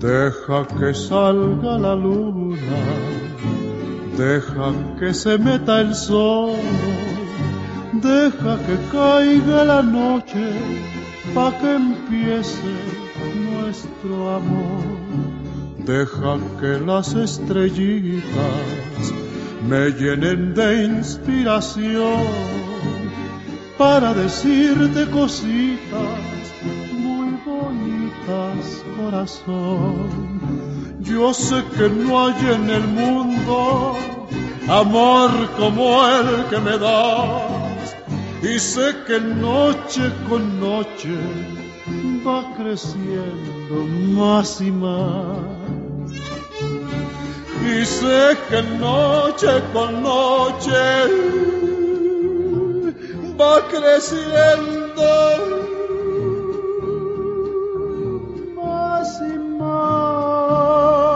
Deja que salga la luna, deja que se meta el sol, deja que caiga la noche, pa' que empiece nuestro amor. Deja que las estrellitas me llenen de inspiración para decirte cositas muy bonitas, corazón. Yo sé que no hay en el mundo amor como el que me das, y sé que noche con noche va creciendo más y más. Y sé que noche con noche va creciendo más y más.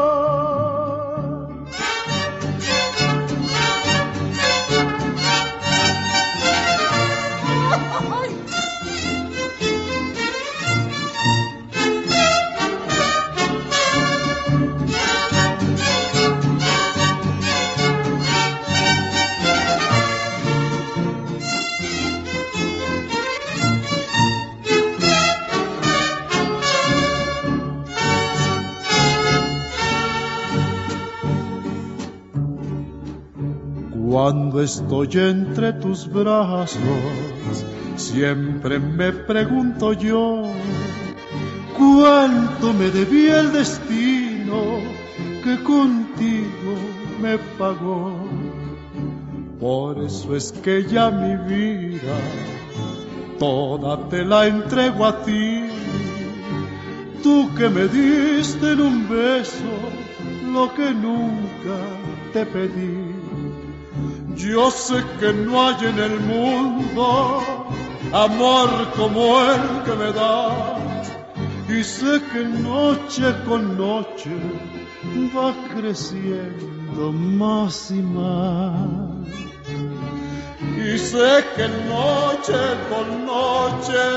Cuando estoy entre tus brazos, siempre me pregunto yo, ¿cuánto me debía el destino que contigo me pagó? Por eso es que ya mi vida toda te la entrego a ti, tú que me diste en un beso lo que nunca te pedí. Yo sé que no hay en el mundo amor como el que me das, y sé que noche con noche va creciendo más y más. Y sé que noche con noche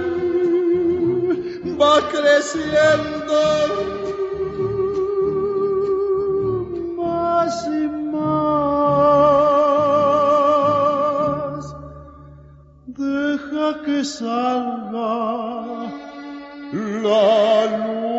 va creciendo más y más. Deja que salga la luz.